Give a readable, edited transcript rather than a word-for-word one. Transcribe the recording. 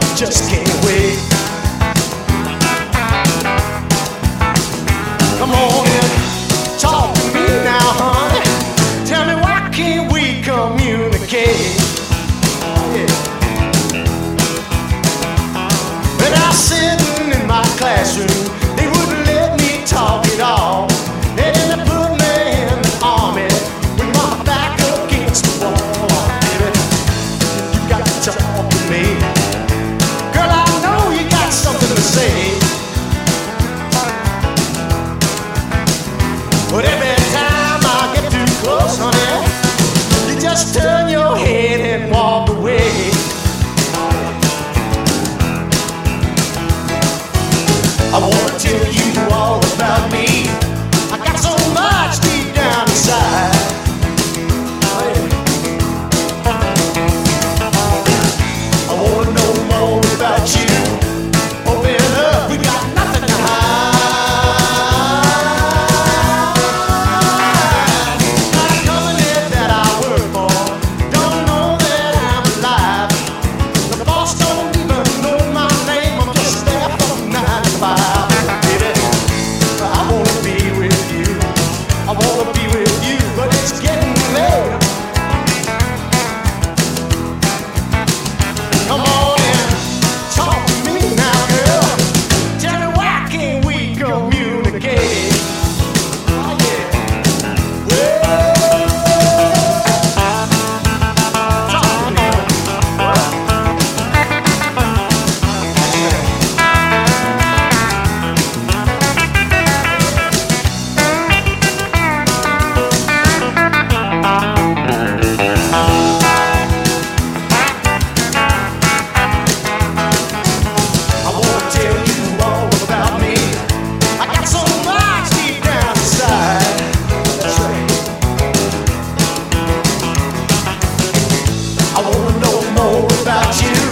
just can't wait. Come on in, talk to me now, honey. Tell me why can't we communicate? Yeah. When I was sitting in my classroom, they wouldn't let me talk at all. And then they put me in the army with my back against the wall. Baby, you got to talk to me. Girl, I know you got something to say. But every time I get too close, honey, you just turn your head and walk away. I wanna tell you all about me. I got so much deep down inside. I wanna know more about you. Open up, we got nothing to hide. Not a company that I work for don't know that I'm alive. The boss don't even know my name. I'm just there from 9 to 5. Baby, I wanna be with you. I wanna be with you, but it's getting late. Come on in, talk to me now, girl. Tell me why can't we communicate? Oh, yeah. Well, talk to me. I wanna tell you all about me. I got so much deep down inside. That's right. I wanna know more about you.